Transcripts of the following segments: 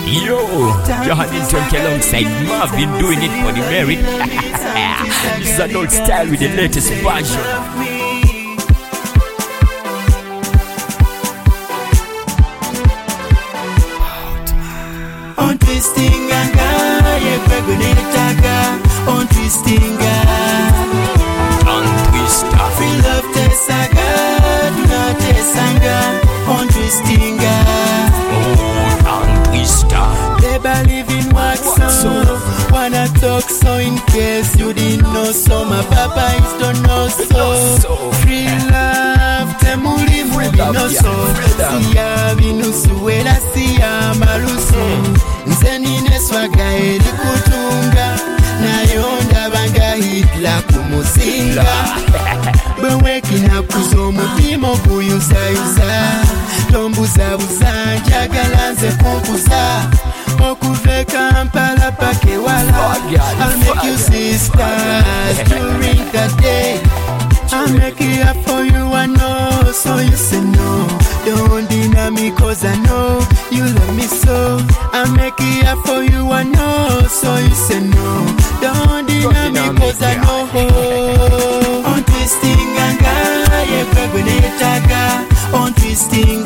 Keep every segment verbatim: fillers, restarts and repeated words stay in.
Yo, Johanington alongside Marvin doing it for the merit. This is an old style with the latest version. On twisting anga, ye pegunetaga. On twisting On twist up. free love tesaga, not tesanga. On twisting Oh, on twist up. they believe in wax so wanna talk so in case you didn't know so my papa is don't know so free love temuli mubi no so siya binusuela siya maluso nze nine swaga eri kutunga nayonda banga hitla kumusinga bwewekina kuza omutima okuyusayusa tombuzabuza njagala nze kumpuza okuva Kampala paka ewala I'll make you see stars during the day I'll make it up for you, I know, so you say no. Don't deny me cause I know you love me so. I'll make it up for you, I know, so you say no. Don't deny me cause I know. On twisting anga, ye pegunetaga. On twisting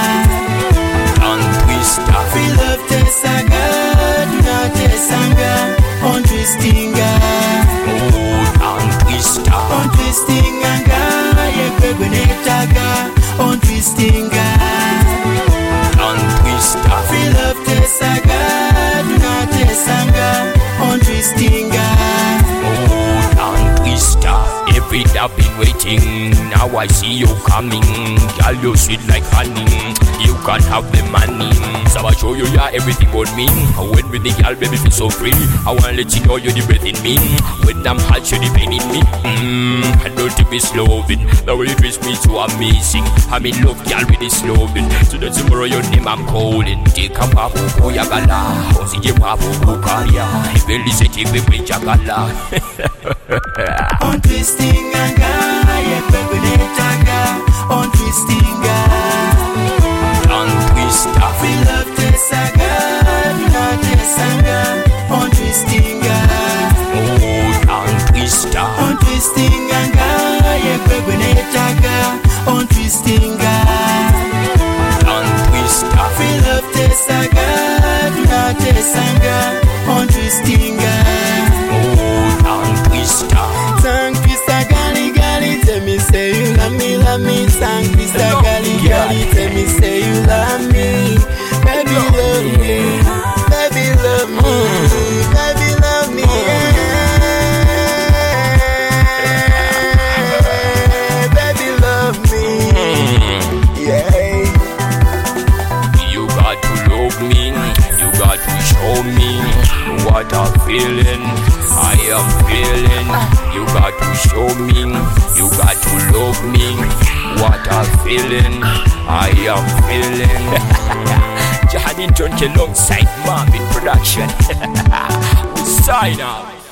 On twist up. free love tesaga, not tesanga. On twisting Oh, on twist up. On twisting anga, ye pegunetaga. On twisting On twist up. free love tesaga, not tesanga. On twisting Oh, on twist up. Every day I've been waiting. Now I see you coming. Girl, you sweet like honey. You can have the money. So I show you yeah everything on me. When with the girl, baby, feel so free. I wanna let you know you're the breath in me. When I'm hot, you're the pain in me. Mmm, I don't think it's loving. The way you treat me so amazing. I'm in love, girl, with this loving. So that's tomorrow your name I'm calling. Take a papu, kuyagala. Osi papu, kukaria. Eveli se chive kujagala. On twisting anga, ye pegunetaga. On twisting On twist up. free love tesaga, not tesanga. On twisting Oh, on twist up. On twisting anga, ye pegunetaga. On twisting On twist up. free love tesaga, not tesanga. On twisting Oh, on twist up. Sang Krista gali gali, tell me say you love me, love me. Sang Krista gali gali, tell me say you love me. Baby love me, baby love me, baby love me. Yeah. Baby love me, yeah. You got to love me. You got to show me what I'm feeling. I am feeling. You got to show me. You got to love me. What I'm feeling. I am feeling. Johanington alongside Marvin production. We sign out.